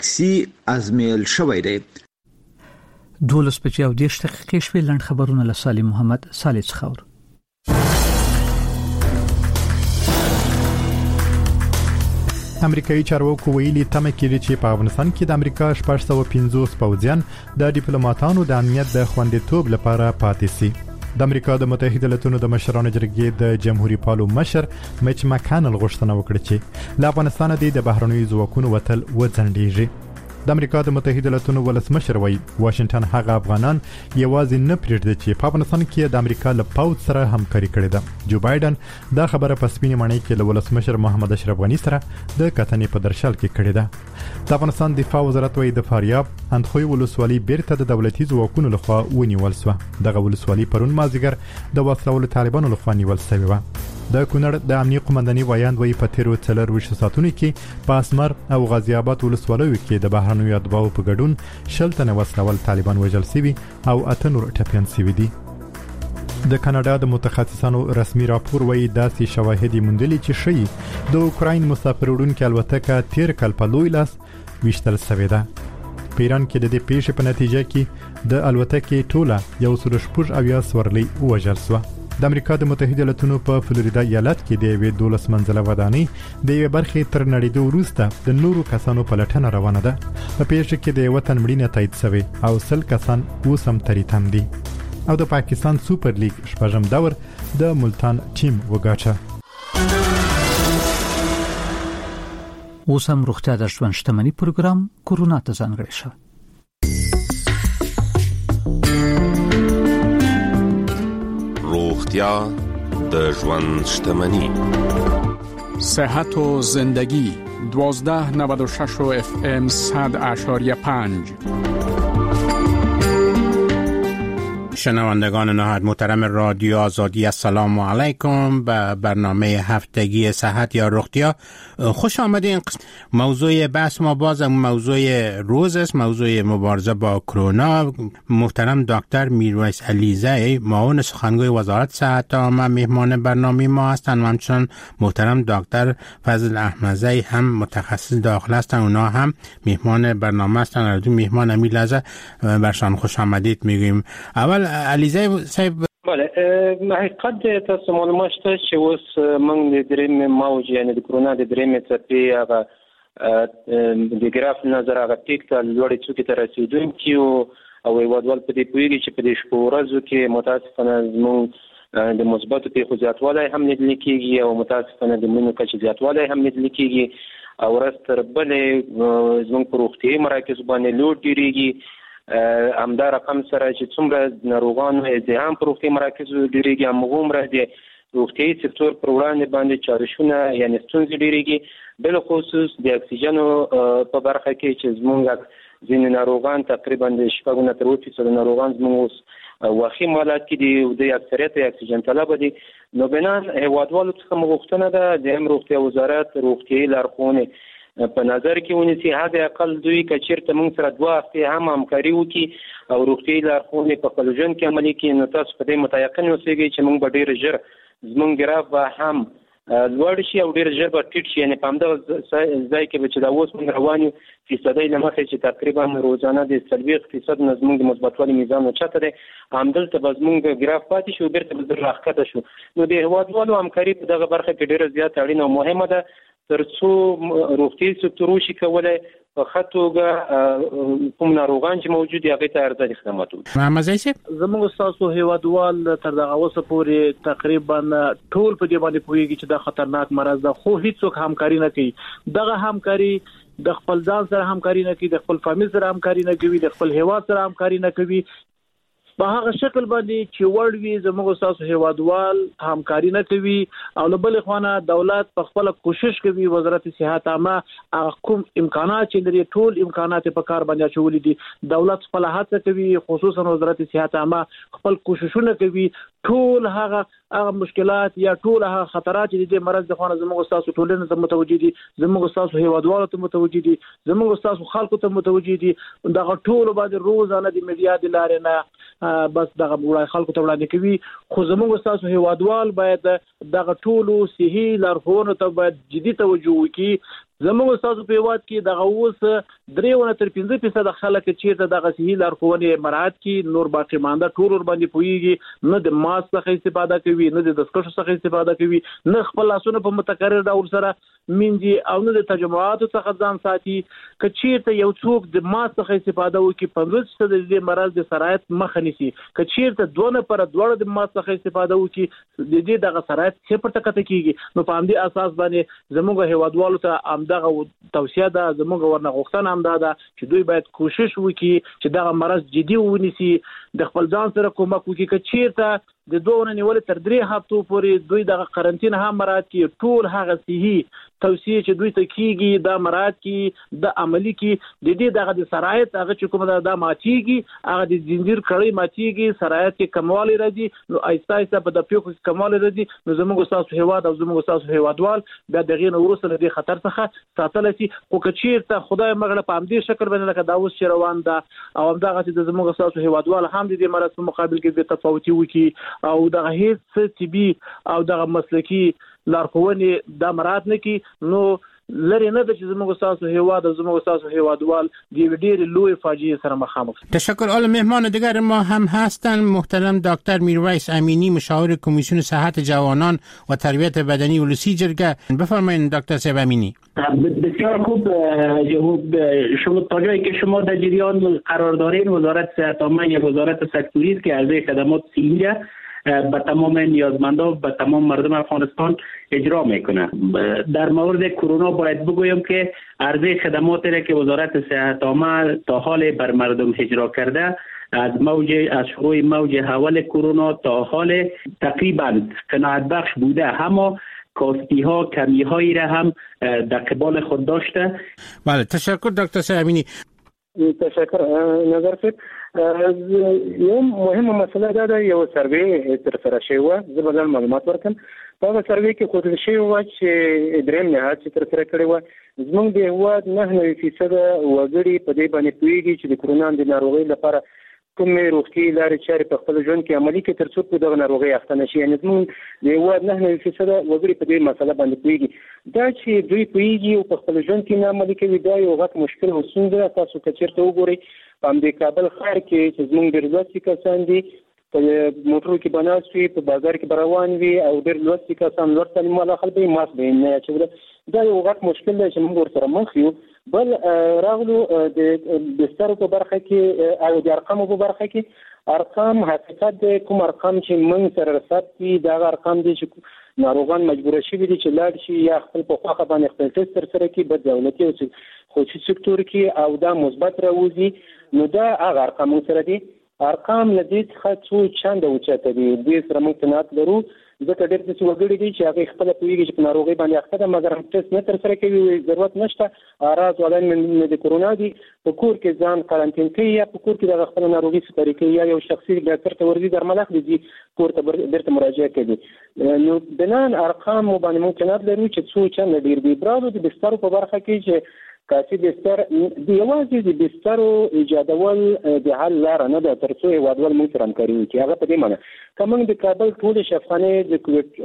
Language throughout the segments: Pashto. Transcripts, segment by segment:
واکسي ازمیل شوی دی. 12:10 دقیقې شوې. لنډ خبرونه له سالم محمد صالح څخه. امریکایي چارواکو ویلي تمه کړې چې په افغانستان کې د امریکا 450 پوځیان د ډیپلوماټانو د امنیت د خوندیتوب لپاره پاتې سي. د امریکا د متحده ایالاتونو د مشرانو جرګې د جمهوریت پالو مشر میچ مکانل غوښتنه وکړه چې له افغانستان د بهرنیو ځواکونو وتل وځنډیږي. د امریکا د متحده ایالاتونو ولسمشر وایي واشنگټن هغه افغانان یوازې نه پریږدي چې په افغانستان کې د امریکا له پوځ سره همکاري کړې ده. جو بایدن دا خبره په سپینې ماڼۍ کې له ولسمشر محمد اشرف غني سره د کتنې په درشل کې کړې ده. د افغانستان دفاع وزارت وایي د فاریاب اندخوی ولسوالۍ بیرته د دولتي ځواکونو لخوا ونیول شو. دغه ولسوالۍ پرون مازیګر د وسلوال طالبانو لخوا نیول شوې و. د کونړ د امنیي قومنداني وایاند وایي په تیرو 4 ساعتونو کې په اسمر او غازی آباد ولسوالیو کې د بهرنیو اتباعو په ګډون 60 تنه وسلوال طالبان وژل شوي او 8 نور ټپيان شوي دي. د کاناډا د متخصصانو رسمي راپور وایي داسې شواهد موندلي چې شي د اوکراین مسافر وړونکو الوتکه تیر کال په لوی لاس وشتل شوې ده. په ایران کې د دې پیښې په نتیجه کې د الوتکې ټوله 180 سورلۍ وژل شو. د امریکا د متحده ایالاتونو په فلوریدا ایالت کې د یوې 12 منزله ودانۍ د یوې برخې تر نړیدو وروسته د نورو کسانو په لټنه روانه ده. په پیښه کې د وطن مړینه تایید شوی او 100 کسان اوس هم تریتم دي. او د پاکستان سوپر لیګ شپږم دور د ملتان ټیم وګاټه. اوس هم روغتیا د ژوند شتمنۍ پروګرام کورونا ته ځانګړی شو. روغتیا د ژوند شتمنۍ. صحت و زندگی 1296 FM 100.5. شنوندگان نهاد محترم رادیو آزادی، السلام علیکم. به برنامه هفتگی صحت یا روغتیا خوش آمدین. موضوع بحث ما باز موضوع روز است، موضوع مبارزه با کرونا. محترم دکتر میرویس علیزی معاون سخنگوی وزارت صحت عامه مهمان برنامه ما هستند و همچنین محترم دکتر فضل احمدزی هم متخصص داخل هستند، اونا هم مهمان برنامه هستند. مهمان امی لحظه برشان خوش آمدید میگیم. اول علیزی صاحب، بله، حقیقت تاسو معلومات شته چې اوس موږ د درېیم موج یعنی د کرونا د درېیمې څپې هغه د ګراف نظر هغه پیک ته لوړې څوکې ته رسېدونکي او هېوادوال په دې پوهېږي چې په دې شپو ورځو کې متاسفانه زموږ د مثبتو پیښو زیاتوالی هم لیدل کېږي او متاسفانه د مړینو کچې زیاتوالی هم لیدل کېږي او ورځ تر بلې زموږ په روغتیایي مراکزو باندې لوډ ډېرېږي. همدا رقم سره چې څومره ناروغانو ازدحام په روغتیایي مراکزو ډېرېږي همغومره د روغتیایي سکتور پر وړاندې باندې چالشونه یعنې ستونزې ډېرېږي، بالخصوص د اکسیجنو په برخه کې چې زموږ ځینې ناروغان تقریبا د 6 تر 8% ناروغان زموږ اوس واخیم حالت کې دي او د اکثریت اکسیجن طلب دي. نو بنان هیوادوالو څخه مغوښتنه ده د روغتیا وزارت روغتیایي لارښوونې په نظر کې ونیسي. حد اقل دوی کچیرته موږ سره 2 هفتې هم همکاري وکړي او روغتیایي لارښوونې په خپل ژوند کې عملي کړي، نو تاسو په دې متیقن اوسئ چې موږ به ډېر ژر زموږ ګراف به هم لوړ شي او ډېر ژر به ټیټ شي. یعنې په همدغه ځای کې به چې دا اوس موږ روان یو فیصدۍ له مخې چې تقریبا روزانه د 40% نه زموږ د مثبتوالي میزان اوچته دی، همدلته به زموږ ګراف پاتې شو، بیرته به زر راښکته شو. نو د هېوادوالو همکاري په دغه برخه کې ډېره زیاته اړینه او مهمه ده تر څو روغتیایي سکتور وشي کولی په ښه توګه کوم ناروغان چې موجود دي هغې ته ارزاني خدمات وکړي. محمد صاحب، زموږ ستاسو هېوادوال تر دغه اوسه پورې تقریبا ټول په دې باندې پوهېږي چې دا خطرناک مرض ده، خو هیڅوک همکاري نه کوي. دغه همکاري د خپل ځان سره همکاري نه کوي، د خپل فامیل سره همکاري نه کوي، د خپل هېواد سره همکاري نه کوي. په هغه شکل باندې چې وړ وي زموږ ستاسو هېوادوال همکاري نه کوي او له بلې خوا نه دولت په خپله کوشش کوي، وزارت صحت عامه هغه کوم امکانات چې لري ټول امکانات په کار باندې اچولي دي. دولت خپله هڅه کوي، خصوصا وزارت صحت عامه خپل کوششونه کوي، ټول هغه مشکلات یا ټول هغه خطرات چې د مرض د خوانه زموږ ستاسو ټولنې ته متوجي دي، زموږ ستاسو هېوادوالو ته متوجي دي، زموږ ستاسو خلکو ته متوجي دي. دغه ټول باندې روزانه د میډیا د لارې نه بس دغه وړاندې خلکو ته وړاندې کوي. خو زموږ ستاسو هېوادوال باید دغه ټولو صحي لارښوونو ته باید جدي توجه وکړي زموږ تاسو په هیواد کې دغه اوس 3.5% خلک چیرته دغه صحیح لارښوونې مراعات کړي، نور باقي مانده ټول ور باندې پويږي، نه د ماسک څخه استفاده کوي، نه د دستکشو څخه استفاده کوي، نه خپل لاسونه په متکرر ډول سره مینځي او نه د تجمعاتو څخه ځان ساتي. که چیرته یو څوک د ماسک څخه استفاده وکړي 50% د دې مرض د سرایت مخه نیسي. که چیرته دوه نفر دواړه د ماسک څخه استفاده وکړي د دې دغه سرایت صفر ته کته کیږي. نو په همدې اساس باندې زموږ هیوادوالو ته همدغه توصیه ده، زموږ ورنه غوښتنه هم ده چې دوی باید کوشش وکړي چې دغه مرض جدي ونیسي، د خپل ځان سره کومک وکړي. که چیرته د 2 نیولې تر 3 هفتو پورې دوی دغه قرنټین هم مراعات کړي، ټول هغه صحیح توصیه چې دوی ته کیږي دا مراعات کړي، د عملی کې د دې دغه د سرایت هغه چې کومه دا ماتيږي، هغه د زنجیر کړی ماتيږي، سرایت کې کموالی راځي، نو آیسته آیسته په د پیوخ کموالی راځي. نو زموږ تاسو هیواد او زموږ تاسو هیوادوال بیا دغه نو ورسره د خطر څخه ساتل شي. خو که چیرته خدای مغله په همدې شکل باندې لکه دا اوس چې روان ده او همدغه چې د زموږ تاسو هیوادوال هم د دې مرض په مقابل کې د تفاوتي وکړي او دغه هیڅ طبي او دغه مسلکی لارښوونې د مراعات نه کی، نو لري نه د چې زموږ تاسو هیواد او زموږ تاسو هیوادوال د ډېر لوی فاجعه سره مخامخ. تشکر. اول مهمان دیگر ما هم هستند محترم دکتر میرویس امینی، مشاور کمیسیون صحت جوانان و تربیت بدنی ولسی جرگه. بفرمایید دکتر صاحب امینی. بسیار خوب. شما تا جایی که شما در جریان قرار دارین، وزارت صحت عامه یک وزارت سکتوری است که عرضه خدمات صحی به تمام نیازمندان، به تمام مردم افغانستان اجرا میکنه. در مورد کرونا باید بگویم که عرضه خدماتی را که وزارت صحت عامه تا حال بر مردم اجرا کرده، از شروع موج اول کرونا تا حال تقریبا قناعت بخش بوده، اما کاستی ها کمی هایی را هم در قبال خود داشته. بله تشکر دکتر سامینی. تشکر. نظر فکر یو مهمه مسله ده، یو سروې تر سره شوی و، زه به معلومات ورکړم. په هغه سروې کې ښودل شوی و چې دریم نهاد چې تر سره کړی و، زموږ د هېواد 99% وګړي په دې باندې پوهېږي چې د کرونا د ناروغۍ لپاره کومې روغتي لارې چارې په خپل ژوند کې عملي کړي تر څو په دغه ناروغۍ اخته نه شي. یعنې زموږ د هېواد 99% وګړي په دې مسله باندې پوهېږي. دا چې دوی پوهېږي او په خپل ژوند کې نه عملي کوي، دا یو غټ مشکل او ستونزه ده. تاسو که چېرته وګورئ په همدې کابل ښار کې چې زموږ ډېر لوستي کسان دي په موټرو کې به ناست وي، په بازار کې به روان وي او ډېر لوستي کسان لوړ تعلیم والا خلک به یې ماسک به یې نه اچوله. دا یو غټ مشکل دی چې موږ ورسره مخ یو. بل راغلو د بسترو په برخه کې او د ارقامو په برخه کې، ارقام حقیقت دی کوم ارقام چې موږ سره رسد دي دا ارقام دي چې ناروغان مجبور شوي دي چې لاړ شي یا خپل په خواخه باندې خپل ټیسټ ترسره کړي په دولتي او خصوصي سکتور کې او دا مثبت راوځي، نو دا هغه ارقام سره دي. ارقام له دې څخه څو چنده اوچته دي، دې سره موږ قناعت لرو. ځکه ډېر داسې وګړي دي چې هغوی خپله پوهېږي چې په ناروغۍ باندې اخته ده، مګر ټسټ نه ترسره کوي، ضرورت نشته. اراز والا مې د کرونا دي په کور کې ځان قرنطین کوي یا په کور کې دغه خپله ناروغي سپاري کوي یا یو شخصي ډاکټر ته ورځي درمل اخلي ځي کور ته بېرته مراجعه کوي. نو بنان ارقام باندې موږ قناعت لرو چې څو چنده ډېر دي. برالو د بسترو په برخه کې چې کافي بستر د یوازې د بسترو ایجادول د حل لاره نه ده تر څو هېوادوال موږ سره همکاري وکړي. هغه په دې معنی که موږ د کابل ټولې شفاخانې د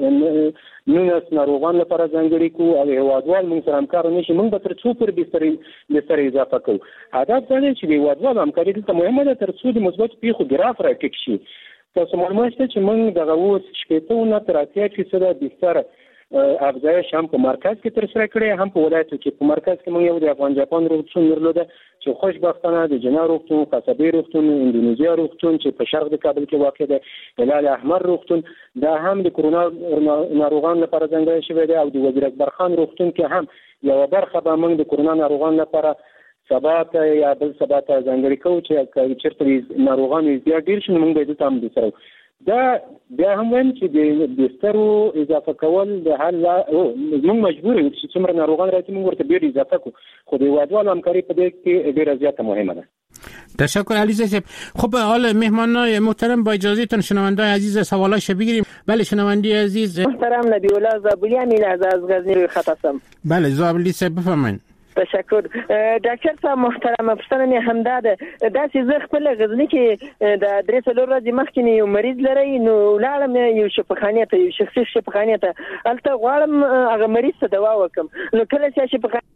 کووډ 19 ناروغانو لپاره ځانګړي کړو او هېوادوال موږ سره همکار نه شي، موږ به تر څو پورې بستر اضافه کوو. هدف دا دی چې د هېوادوال همکاري دلته مهمه ده تر څو د مثبتو پیښو ګراف راټیټ شي. تاسو معلومات شته چې موږ دغه اوس 80 تر 80% بستر افزایش هم په مرکز کې ترسره کړی، هم په ولایتو کې. په مرکز کې موږ یو د افغان جاپان روغتون درلوده چې خوشبختانه د جنا روغتون، قصبې روغتون، اندونیزیا روغتون چې په شرق د کابل کې واقع دی، هلال احمر روغتون، دا هم د کرونا ناروغانو لپاره ځانګړی شوی دی، او د وزیر اکبر خان روغتون کې هم یوه برخه به موږ د کرونا ناروغانو لپاره سبا ته یا بل سبا ته ځانګړي کوو چې چېرته ناروغان زیات ډېر شي نو موږ به دلته هم بستر. دا بیا هم وایم چې د بسترو اضافه کول د حل موږ مجبور یو چې څومره ناروغان راځي موږ ورته ډېر اضافه کړو، خو د هېوادوالو همکاري په دې کې ډېره زیاته مهمه ده. تشکر علیزه صاحب. خب حالا مهمانان محترم با اجازهتون شنونده‌های عزیز سوالایش بگیریم. بله شنونده عزیز محترم نبی الله زابلی امیل از غزنی روی خط هستم. بله زابلی صاحب بفرمایید. تشکر. ډاکټر صاحب محترم پوښتنه همدا ده، دا چې زه خپل غزنی کې د 3 ورځې مخکې یو مریض لري، نو لاړم یو شفاخانه ته، یو شخصي شفاخانه ته، هلته غواړم هغه مریض ته دوا وکم، نو کله چې شفاخانه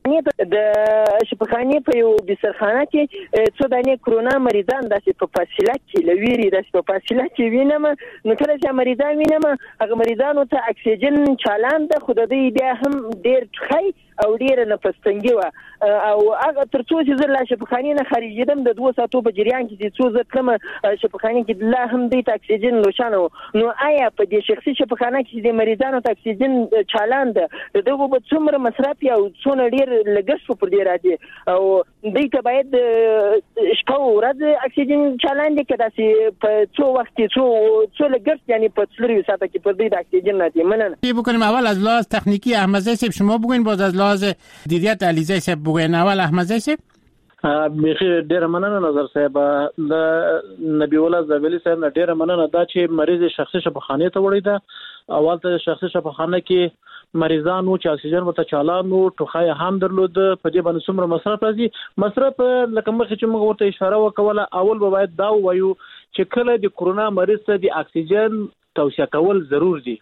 د شفاخانې په یو بسترخانه کې څو دانې کرونا مریضان داسې په فاصله کې لويري داسې په فاصله کې وینم. نو کله چې مریضان وینم هغه مریضانو ته اکسیجن چالان ده، خو د دې بیا هم ډیر ښه او ډیر نفستنګي و او هغه ترڅو چې زه لا شفاخانې نه خارجیدم د 2 ساعتو په جریان کې چې څو زه کلمه شفاخانې کې لا هم د اکسیجن روشانه. نو آیا په دې شخصي شفاخانه کې د مریضانو ته اکسیجن چالان ده دغه به څومره مصرف یا څونه ډیر لګښت پر دې راځي او دوی ته باید شپه او ورځ اکسیجن چالان دي کدا چې په څو وخت څو لګښت یعنی په 3 ساعت کې پر دې اکسیجن نه دي. مننه. بکنیم اول از لحاظ تکنیکی احمد زی شما بگوین، باز از لحاظ دیدیت علیزی صاحب بگوین. اول احمد زی صاحب. بخیر، ډیر مننه نظر صاحب. د نبی الله زبیلی صاحب ډیر مننه دا چې مریض شخصي شفاخانه ته وړي دا اول ته شخصي شفاخانه کې مریضانو چې اکسیجن ورته چالانو ټوخای هم درلود په دې باندې څومره مصرف راځي. مصرف لکه مخکې چې موږ ورته اشاره وکوله اول به باید دا وایو چې کله د کرونا مریض ته د اکسیجن توصیه کول ضرور دي.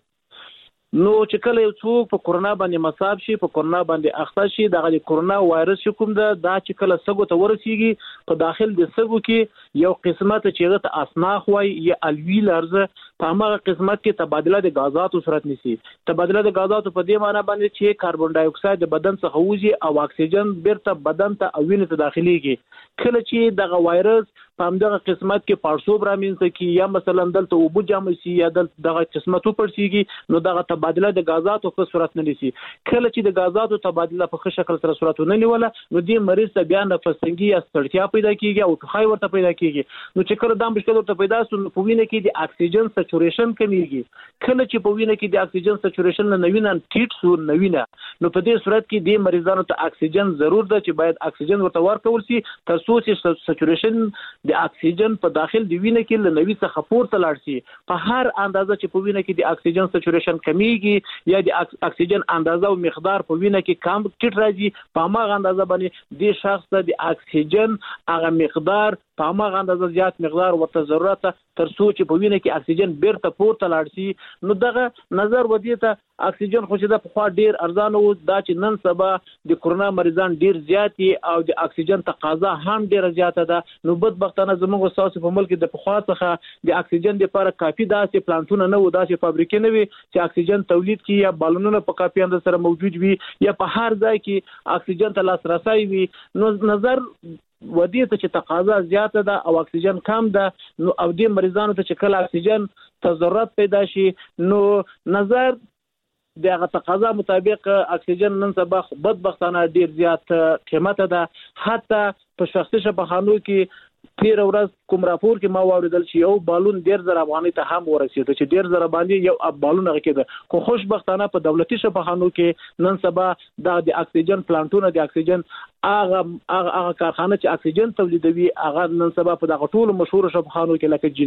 نو چې کله یو څوک په کرونا باندې مصاب شي، په کرونا باندې اخته شي، دغه کرونا وایرس کوم دا چې کله سګو ته ورسیږي په داخل د سګو کې یو قسمت چې غته اسناخ وای یا الویلرز په هغه قسمت کې تبادله د غازاتو صورت نیسي. تبادله د غازاتو په دې معنی باندې چې کاربن ډای اکساید د بدن څخه وځي او اکسیجن بیرته بدن ته او وینې ته داخليږي. کله چې دغه وایرس په همدغه قسمت کې پارسوب رامنځته کی یا مثلا دلته وبو جام شي یا دغه قسمتو پرسیږي نو دغه تبادله د غازاتو په صورت نه نیسي. کله چې د غازاتو تبادله په ښه شکل سره صورت نه نیوله نو دې مریض ته بیا نفسنګي یا ستړیا پیدا کیږي او ټوخای ورته پیدا کیږي. نو چې کله دا مشکل ورته پیدا شي نو په وینه کې د اکسیجن سچوریشن کمیږي. کله چې په وینه کې د اکسیجن سچوریشن نه وینه ټیټ سو نه وینه نو په دې صورت کې د مریضانو ته اکسیجن ضرور ده چې باید اکسیجن ورته ورکول شي تر څو چې سچوریشن د اکسیجن په داخل دی وینه کې ل 90 څخه پورته لاړ شي. په هر اندازه چې په وینه کې د اکسیجن سچوریشن کمیږي یا د اکسیجن اندازه او مقدار په وینه کې کم ټیټ راځي په هغه اندازه باندې د شخص ته د اکسیجن هغه مقدار په هغه اندازه زیات مقدار ورته ضرورت تر څو چې په وینه کې اکسیجن بیرته پورته لاړ شي. نو دغه نظر ودی ته اکسیجن خو چې د په خوا ډیر ارزانه و دا چې نن سبا د کرونا مریضان ډیر زیات او د اکسیجن تقاضا هم ډیر زیاته ده. نو بدبختانه زموږ ساسو په ملک د پخوا څخه د اکسیجن لپاره کافي داسې پلانټونه نه و، داسې فابریکې نه وي چې اکسیجن تولید کړي یا بالونونه په کافي اندازه سره موجود وي یا په هر ځای کې اکسیجن ته لاسرسي وي. نو نظر ودی ته چې تقاضا زیاته ده او اکسیجن کم ده نو او د مریضانو ته چې کله اکسیجن ته ضرورت پیدا شي نو نظر دغه تقاضا مطابق اکسیجن نن سبا بدبختانه ډیر زیات قیمت ده. حتی په شخصي شفاخانو کې تیر ورځ کوم راپور کې ما واوریدل چې یو بالون 10000 افغانۍ ته هم ورسېد چې 10000 باندې یو بالون هغه خو خوشبختانه په دولتي شفاخانو کې نن سبا د اکسیجن پلانټونه د اکسیجن هغه کارخانه چې اکسیجن تولیدوي هغه نن سبا په دغه ټولو مشهور شفاخانو کې لکه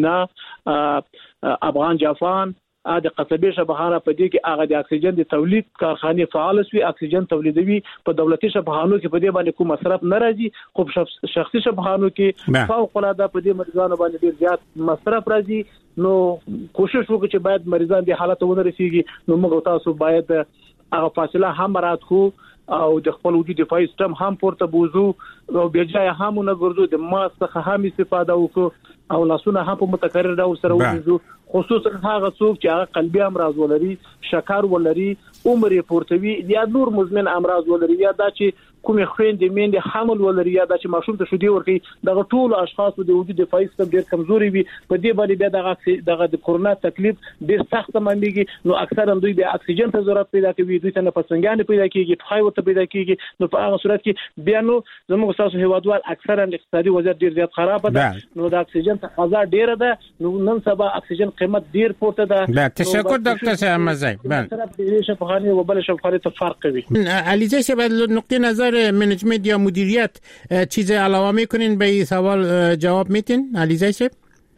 جنا افغان جافان د قصبې شفاخانه په دې کې هغه د اکسیجن د تولید کارخانه فعال شوي اکسیجن تولیدوي. په دولتي شفاخانو کې په دې باندې کوم مصرف نه راځي خو شخصي شفاخانو کې فوق العاده په دې مریضانو باندې ډیر زیات مصرف راځي. نو کوشش وکړو چې باید مریضان د حالت ونه رسیږي نو موږ تاسو باید هغه فاصله هم مراعات کړو او د خپل وجود دفاعي سیستم هم پورته بوزو او بیا ځای هم نه ګرځو د ماسک څخه هم استفاده وکړو او لاسونه هم په متکرر ډول سره وځو خصوصا هغه څوک چې هغه قلبي امراض ولري، شکر ولري، عمر پورتوي یا نور مزمن امراض ولري یا دا چې کومې خويندې میندې حمل ولري یا دا چې ماشوم ته شودي ورکړي دغه ټول اشخاص د وجود دفاعي سیستم ډیر کمزوري وي. په دې باندې بیا دغه د کرونا تکلیف ډیر سخت مانډيږي. نو اکثرا دوی د اکسیجن ته ضرورت پیدا کوي، دوی ته نفسنګان پیدا کیږي، ټوخای ورته پیدا کیږي. نو په هغه صورت کې بیا نو زموږ تاسو هیوادوال اکثرا اقتصادي وضعیت ډیر زیات خراب ده. نو د اکسیجن تقاضا ډیره ده. نو نن سبا اکسیجن قیمت ډیر پورته ده. تشکر دکتر صاحب مزای. بله شفاخانه و بل شفاخانه ته فرق کوي. علیزی صاحب نقطه نظر منیجمنت یا مدیریت چیز علاوه میکنین به این سوال جواب میتین علیزی صاحب؟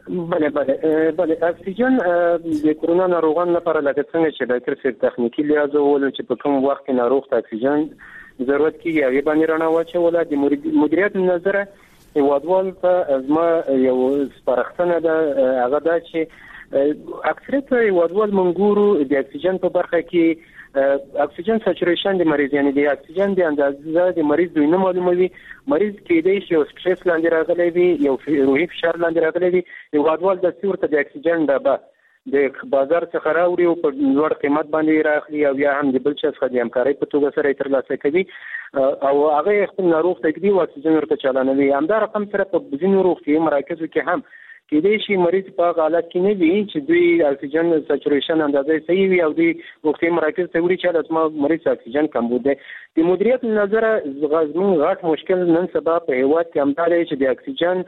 بله اکسیجن د کرونا ناروغان لپاره لکه څنګه چې ډاکټر صاحب تخنیکی لحاظ ول چې په کوم وخت کې ناروغ ته اکسیجن ضرورت کیږي هغه باندې رڼا واچوله. د مدیریت نظر هیوادوال ته ازما یو سپارښتنه ده هغه دا چې اکثریت هیوادوال منګورو د اکسیجن په برخه کې اکسیجن سچوریشن د مریض یعنی د اکسیجن د اندازه د مریض دوی نه معلوموي. مریض کېدای شي یو سټرس لاندې راغلی وي، یو روحي فشار لاندې راغلی وي، یو غواړل د څورته د اکسیجن ډبه د بازار څخه راوړي او په لوړ قیمت باندې راخلي او یا هم د بل څه څخه د همکارۍ په توګه سره ترلاسه کوي او هغه خپل ناروغ ته کوي او اکسیجن ورته چالانوي. همدا رقم سره په ځینو روغتیايي مراکزو کې هم کېدای شي مریض په حالت کې نه وي چې دوی اکسیجن سچوریشن اندازه صحیح وي او دوی روغتیايي مراکز ته وړي چې لازم مریض اکسیجن کمبود دی. د مدیریت نظر زموږ غټ مشکل نن سبا په هیواد کې همدا دی چې د اکسیجن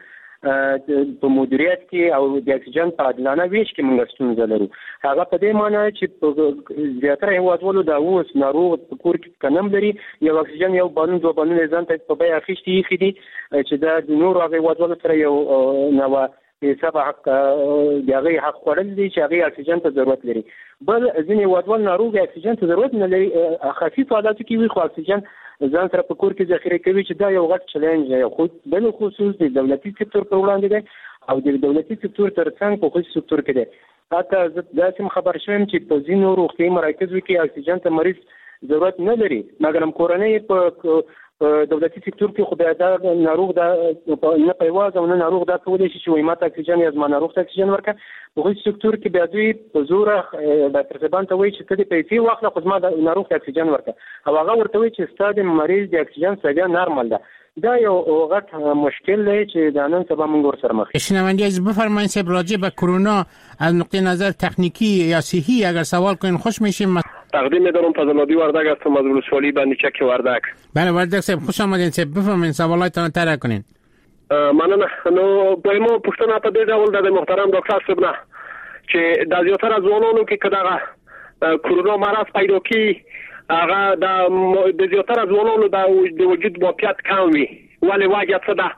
په مدیریت کې او د اکسیجن په عادلانه ویش کې موږ ستونزه لرو. هغه په دې معنی چې زیاتره هیوادوالو دا اوس ناروغ په کور کې کنم لري، یو اکسیجن یو بالون دوه بالون ځان ته په بیه اخیستي خېدي چې دا د نورو هیوادوالو سره یو نو حساب حق دغه حق خورل دي چې هغه اکسیجن ته ضرورت لري. بل ځینې هیوادوال ناروغ اکسیجن ته ضرورت نه لري، خفیف حالاتو کې وي خو اکسیجن ځان سره په کور کې ذخیره کوي چې دا یو غټ چیلنج دی. خو بل خصوص د دولتي سکتور پر وړاندې دی او د دولتي سکتور ترڅنګ په خصوصي سکتور کې دی. حتی زه داسې خبر شوم چې په ځینو روغتیايي مراکزو کې اکسیجن ته مریض ضرورت نه لري، مګر کورنۍ په دولتي سکتور کې خو بیا دا ناروغ دا نه پیواز او نه ناروغ دا کولی شي چې وایي اکسیجن یا زما ناروغ ته اکسیجن ورکړه. په خصوصي سکتور کې بیا دوی په زوره ډاکټر صاحبان ته وایي چې ته د پیسې واخله خو زما د ناروغ ته اکسیجن ورکړه او هغه ورته وایي چې ستا د مریض د اکسیجن سویه نارمل ده. دا یو غټ مشکل دی چې د نن سبا موږ ورسره مخ یو. شنونده عزیز بفرمایید صاحب راجع به کرونا از نقطه نظر تکنیکی یا صحی اگر سوال کنین خوش میشیم. تقدیم می‌دارم فضل‌الدی وردک هستم از ولسوالی بندیچک وردک. بله وردک صاحب خوش آمدین صاحب، بفرمایید سوالاتتان طرح کنین. مننه. نو دویمه پوښتنه په دې ډول د محترم ډاکټر صاحب نه چې د زیاتره ځوانانو کې کدا کرونا مرض پیدا کی هغه د زیاتره ځوانانو د وجود موقعیت کم وي، ولی واجب څه ده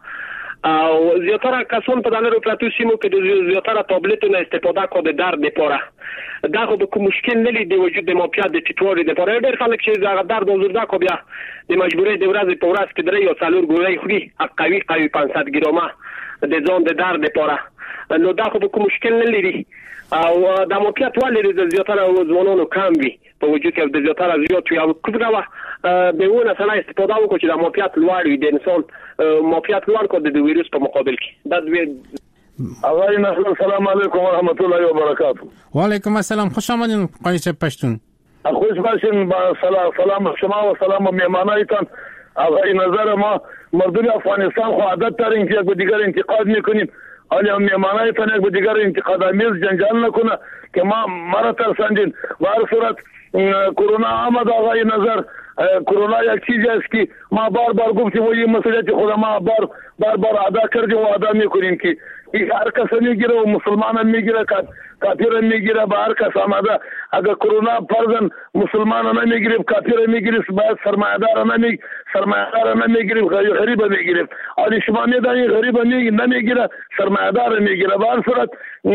او زیاتره کسان په دغه پراتو سیمو کې د زیاتره تابلتونو استفاده کوي د درد لپاره. دا خو به کوم مشکل نه لري د وجود د موقعیت د ټیټوالي لپاره. ډېر خلک چې هغه درد او زردا کو بیا د مجبورې د ورځې په ورځ کې درې او څلور ګولۍ خوري قوي 500 ګرامه د ځان د درد لپاره. نو دا خو به کوم مشکل نه لري او د موقعیت ولې د زیاتره ځوانانو کم وي په وجود کې د زیاتره زیات وي او کومه به ونه سره استفاده وکړي چې د موقعیت لوړ وي د انسان موقعیت لوړ کو د ویروس په مقابل کې. دا دوی آقای نصر السلام علیکم و رحمت الله و برکاته. و علیکم السلام، خوش آمدین قاری صاحب پشتون. خوش باشین. با سلام شما و سلام مهمانایتان. آقای نظر ما مردم افغانستان خو عادت داریم که یک به دیگر انتقاد میکنیم، ولی مهمانایتان یک به دیگر انتقاد آمیز جنجال نکنه که ما مرا ترساندین. و هر صورت کرونا آمد آقای نظر، کرونا یک چیزی است که ما بار گفتیم و این مسئولیت خود ما بار ادا کردیم و ادا میکنیم که هر کس میگیره و مسلمان هم میگیره، کافر هم میگیره، به هر کس آمده. اگر کرونا فرضاً مسلمان هم نمیگیره، کافر هم میگیره، باید سرمایه‌دار هم نمیگیره، غریب هم میگیره. ولی شما میدونید غریب هم نمیگیره، سرمایه‌دار هم میگیره. به هر صورت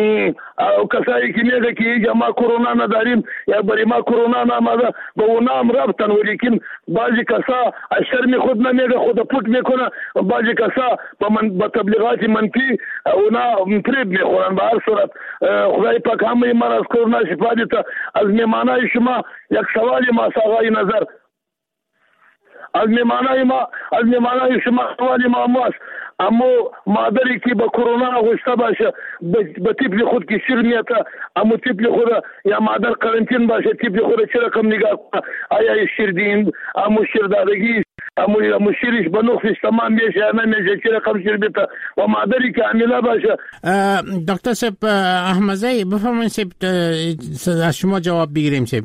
کسایی که میگه که ما کرونا نداریم یا برای ما کرونا نامده به اونا هم رفتن، ولیکن بعضی کسا از شرم خود نمیگه، خود پوت میکنه، بعضی کسا با تبلیغات منفی اونا فریب میخورن. به هر صورت خدای پاک همه ما از کرونا شفا دیده. از میمانای شما یک سوالی ما آقای نظر، از میمانای شما سوالی ما ماست. اما مادری که با کرونا آغشته باشه به طفل خود که شیر میته، اما طفل خود یا مادر قرنطین باشه، طفل خود چه رقم نگاه کنه، آیا شیر دین اما شیر دادگی اما شیرش به نقصش تمام میشه یا نمیشه، چه رقم شیر بیته و مادری که حامله باشه. دکتر صاحب احمدزی بفرمایید از شما جواب بگیریم صاحب.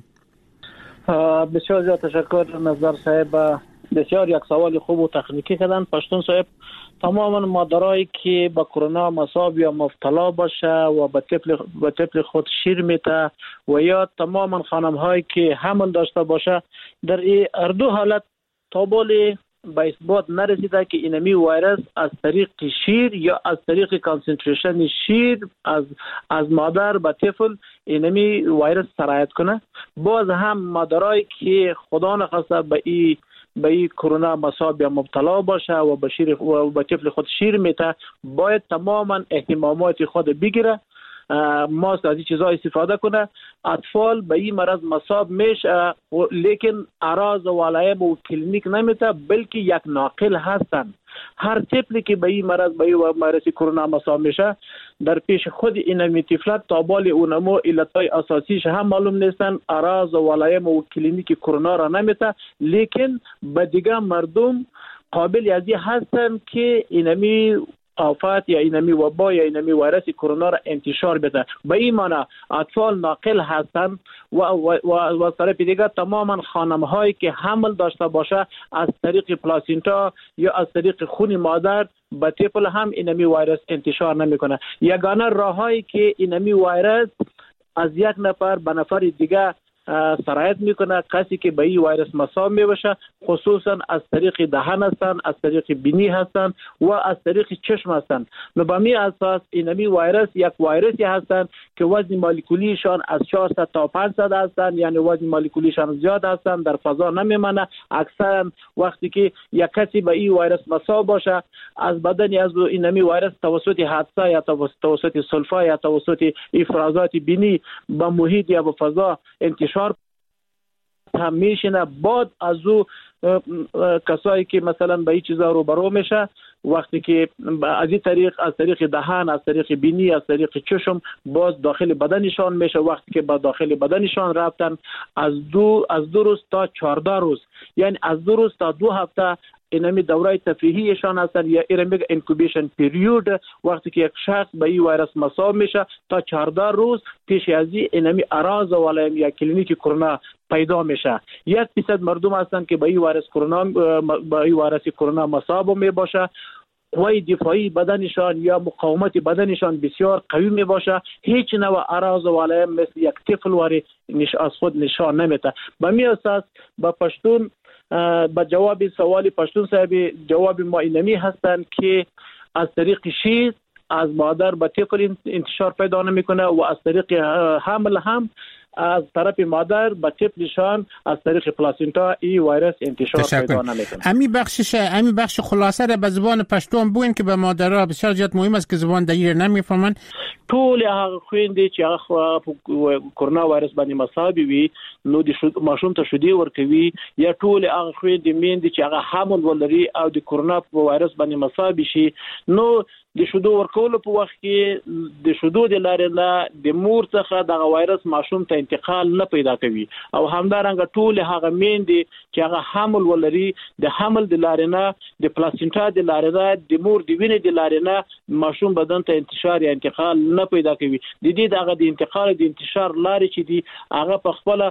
بسیار زیاد تشکر نظر صاحب، بسیار یک سوال خوب و تکنیکی کردن. پشتون صاحب تماما مادرایی که با کرونا مصاب یا مبتلا باشه و به طفل خود شیر میته و یا تماما خانم هایی که حمل داشته باشه، در این هر دو حالت تابول به اثبات نرسیده که اینمی ویروس از طریق شیر یا از طریق کانسنتریشن شیر از مادر به طفل اینمی ویروس سرایت کنه. باز هم مادرایی که خدا نخواسته به این کرونا مصاب یا مبتلا باشه و به طفل خود شیر میته، باید تماما اهتمامات خود بگیره ماست از این چیزها استفاده کنه، اطفال به این مرض مصاب میشه، لیکن اراز و علائم و کلینیک نمیته، بلکه یک ناقل هستن. هر طفلی که به این مرض کرونا مصاب میشه در پیش خود این طفلت تا بال اونمو علتهای اساسیش هم معلوم نیستن، اراز و علائم و کلینیک کرونا را نمیته، لیکن به دیگه مردم قابل ازی هستن که اینمی آفات یا اینمی وبا یا اینمی ویروس کرونا را انتشار بده. به این معنی اطفال ناقل هستند و طرف دیگر تماما خانم‌هایی که حمل داشته باشه از طریق پلاسینتا یا از طریق خون مادر به طفل هم اینمی ویروس انتشار نمیکنه. یگانه راهایی که اینمی ویروس از یک نفر به نفر دیگر سرایت میکنه، کسی که به این ویروس مصاب میشه خصوصا از طریق دهان هستن، از طریق بینی هستن و از طریق چشم هستن. به می اساس اینمی ویروس یک ویروسی هستن که وزن مولکولیشان از 400 تا 500 هستن، یعنی وزن مولکولیشان زیاد هستن، در فضا نمیمانه. اکثرا وقتی که یک کسی به این ویروس مصاب باشه از بدن از اینمی ویروس توسط حادثه یا توسط سلفا یا توسط افرازات بینی به محیط یا به فضا انتشار هم میشینه. بعد از او کسایی که مثلا به این چیزا روبرو میشه وقتی که از این طریق از طریق دهان، از طریق بینی، از طریق چشم باز داخل بدنشان میشه. وقتی که با داخل بدنشان رفتن از دو روز تا 14 روز، یعنی از 2 روز تا 2 هفته اینمی دوره تفریحیشان هستن یا اینمی انکوبیشن پیریود. وقتی که یک شخص به این ویروس مصاب میشه تا 14 روز پیش از اینمی اراز و علائم یا کلینیک کرونا پیدا میشه. 1% مردم هستن که به این ویروس کرونا مصاب می باشه، قوای دفاعی بدنشان یا مقاومت بدنشان بسیار قوی می باشه، هیچ نوع اراز و علائم مثل یک طفل واری از خود نشان نمیده. به می اساس با پشتون با جواب سوال پشتون صاحب جواب ما اینمی هستند که از طریق شیر از مادر به طفل انتشار پیدا نمیکنه و از طریق حمل هم از طرف مادر به طفلشان از طریق پلاسینتا این ویروس انتشار پیدا نمیکنه. همین بخش خلاصه را به زبان پشتون بگوین که به مادرها بسیار زیاد مهم است که زبان دیگر نمیفهمن. ټول هغه خويندې چې هغه کرونا وایرس باندې مصاب وي نو د ماشوم ته شیدې ورکوي، یا ټول هغه خويندې میندې چې هغه حمل ولري او د کرونا وایرس باندې مصاب شي نو د شیدو ورکولو په وخت کې د شیدو د لارې نه د مور څخه د وایرس ماشوم ته انتقال نه پیدا کوي، او همدارنګه ټول هغه میندې چې هغه حمل ولري د حمل د لارې نه د پلاسینټا د لارې نه د مور د وینې د لارې نه ماشوم بدن ته انتشار یا انتقال نه پیدا کوي. د دې دغه د انتقال د انتشار لارې چې دي هغه په خپل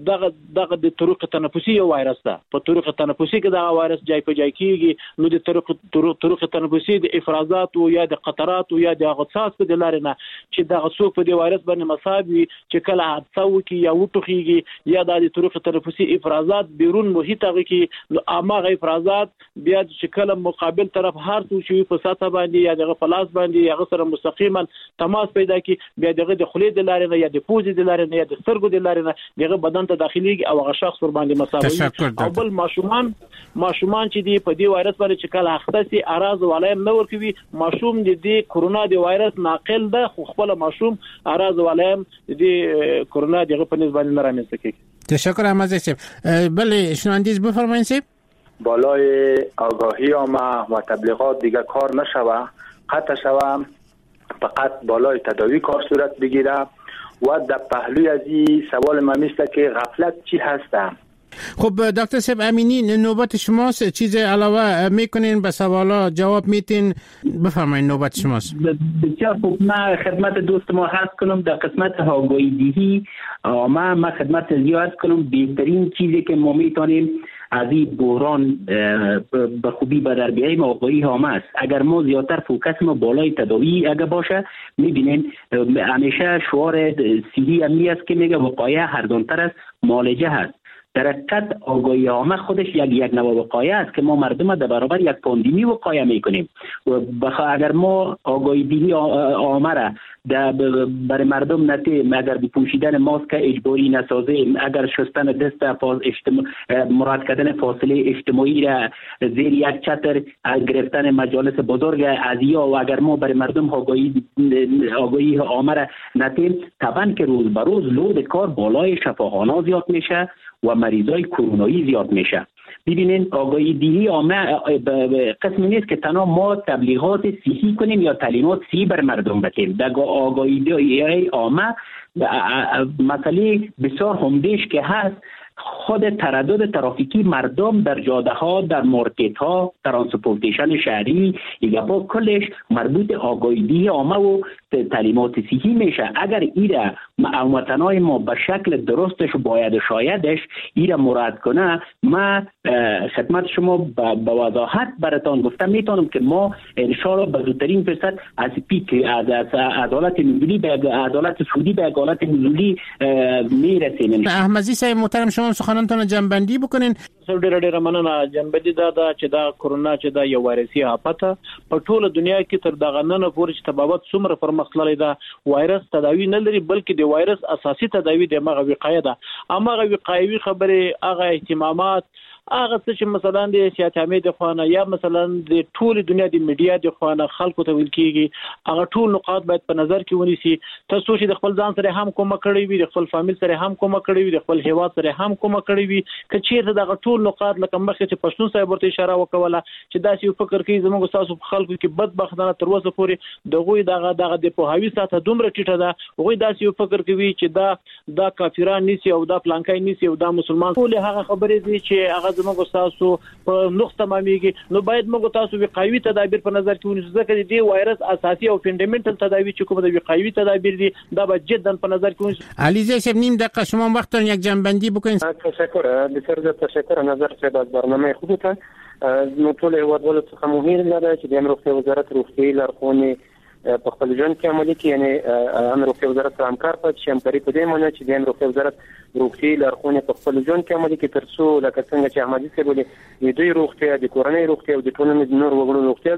دغه د طرق تنفسي یو وایرس ده. په طرق تنفسي کې دا وایرس جای په جای کیږي نو د طرق تنفسي د افرازات او یا د قطرات او یا د غصاص په لارې نه چې د غصوک په د وایرس باندې مصاب وي چې کله حادثه وکړي یا وټوخیږي یا د طرق تنفسي افرازات بیرون محیط هغه کې نو هغه افرازات بیا چې کله مقابل طرف هر څه شي په ساته باندې یا د پلاس باندې هغه سره مستقیما تماس پیدا کی بیا دغه د خولې د لارې نه یا د پوزې د لارې نه یا د سترګو د لارې نه دغه بدن ته داخليږي او هغه شخص ور باندې مصاب او بل ماشومان چې دی په دې وایرس باندې چې کله اخته سي اراز او علائم نه ورکوي ماشوم د دې کرونا د وایرس ناقل ده خو خپل ماشوم اراز او علائم د کرونا دغه په نسبت نه رامنځته کوي. تشکر احمد صاحب. بله شنوندگی بفرمایید صاحب. بالای آگاهی ما و تبلیغات دیگه کار نشوه، قطع شوه، فقط بالای تداوی کار صورت بگیره و در پهلوی از این سوال ما میسته که غفلت چی هسته. خب دکتر صاحب امینی نوبت شماست، چیز علاوه میکنین به سوالا جواب میتین؟ بفرمایید نوبت شماست. بسیار خوب. من خدمت دوست ما هست کنم در قسمت آگاهی دهی ما خدمت زیاد کنم. بهترین چیزی که ما میتونیم از این بحران به خوبی به در بیاییم آگاهی همه است. اگر ما زیادتر فوکس ما بالای تداوی اگر باشه میبینیم همیشه شعار صحی امی است که میگه وقایع ارزان‌تر از معالجه هست. در حقیقت آگاهی عامه خودش یک نوع وقایع است که ما مردم در برابر یک پاندمی وقایع میکنیم اگر ما آگاهی دهی عامه را برای مردم نتیم، اگر پوشیدن ماسک اجباری نسازیم، اگر شستن دست مراد کردن فاصله اجتماعی را زیر یک چتر گرفتن مجالس بزرگ ازیا و اگر ما برای مردم آگاهی عامه را نتیم، طبعا که روز به روز لود کار بالای شفاخانه زیاد میشه و مریضای کرونایی زیاد میشه. ببینین آگاهی دهی عامه قسمی نیست که تنها ما تبلیغات صحی کنیم یا تعلیمات صحی بر مردم بدیم. در آگاهی دهی عامه مسئله بسیار همدیش که هست خود تردد ترافیکی مردم در جاده ها، در مارکت ها، ترانسپورتیشن شهری، ایگه با کلش مربوط آگاهی دهی عامه و تعلیمات صحی میشه. اگر ایره هموطنای ما به شکل درستش و باید شایدش ایره مراد کنه، ما خدمت شما به وضاحت براتان گفتم میتونم که ما انشاءالله به زودترین فرصت از پیک از عدالت نزولی به عدالت سودی به عدالت نزولی میرسیم. احمدی صاحب محترم، شما سخنانتون جنبندی بکنین. ډېر مننه. جنبندي دا چې دا کرونا چې دا یو وایرسي آفت په ټوله دنیا کې تر دغه نن پورې چې تبابت څومره پرمختللی دا وایرس تداوی نه لري، بلکې د وایرس اساسي تداوی د مغه وقایه ده. امغه وقایوي خبره هغه اهتمامات هغه څه چې مثلا د سیاست عامه د خوانه یا مثلا د ټول دنیا د میډیا د خوانه خلکو ته ویل کیږي، هغه ټول نقاط باید په نظر کې ونیسي. تاسو چې د خپل ځان سره هم کومه کړی وي، د خپل فامیل سره هم کومه کړی وي، د خپل هیواد سره هم کومه کړی وي، که چیرته دغه ټول نقاط لکه مخکې چې پښتون صاحب ورته اشاره وکوله چې داسې یو فکر کوي زموږ تاسو په خلکو کې بدبختانه تر اوسه پورې دغه دغه د پوهاوی ساته دومره ټیټه ده، هغه داسې یو فکر کوي چې دا کافران نیسی او دا پلانکای نیسی او دا مسلمان. ټول هغه خبرې دي چې هغه زموږ تاسو په نقطه تمامېږي. نو باید موږ تاسو وقایوي تدابیر په نظر کې ونیسو، ځکه چې د وایرس اساسي او فندامنټل تدابیر چې کومه د وقایوي تدابیر دي دا باید جدا په نظر کې ونیسو. علیزه صاحب نیم دقیقه شما وقت دارین یک جنبندی بکنید. تشکر، بسیار تشکر. نظر شد از برنامه خوبتان. نو ټول هیوادوالو څخه مهمه ده چې د روغتیا وزارت روغتیايي لارښوونې په خپل ژوند کې عملي کړي، یعنی روغتیا وزارت سره همکار پاتې شي. همکاري په دې معنی چې د روغتیا وزارت روغتیايي لارښوونې په خپل ژوند کې عملي کړي، ترڅو لکه څنګه چې احمدي صاحب ویلي د دوی روغتیا، د کورنۍ روغتیا او د ټولنې د نور وګړو روغتیا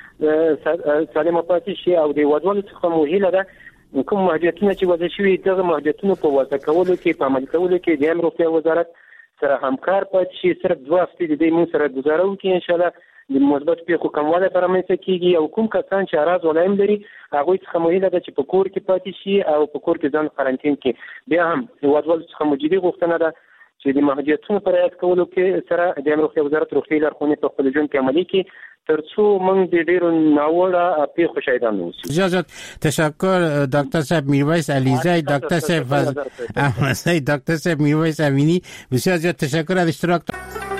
سالمه پاتې شي. او د هیوادوالو څخه مهمه ده کوم محدودیتونه چې وضع شوي دغه محدودیتونه په وضع کولو کې، په عملي کولو کې د روغتیا وزارت سره همکار پاتې شي. صرف 2 هفتې د دې موږ سره گزاره وکړي، ان شاء الله د مثبت پیښو کموالی به رامنځته کیږي. او کوم کسان چې اعراض ولایم لري هغوی څخه مهمه ده چې په کور کې پاتې شي او په کور کې ځان قرنطین کړي. بیا هم هیوادوالو څخه مجدي غوښتنه ده چې د محدودیتونو په رعایت کولو کې سره د روغتیا وزارت روغتیايي لارښوونې په خپل ژوند کې عملي کړي، ترڅو موږ د ډیرو ناوړه پیښو شاهدان اوسو. اجازه تشکر دکتر صاحب میرویس علیزی، دکتر صاحب احمدی، دکتر صاحب میرویس امینی، بسیار زیاد تشکر از اشتراک.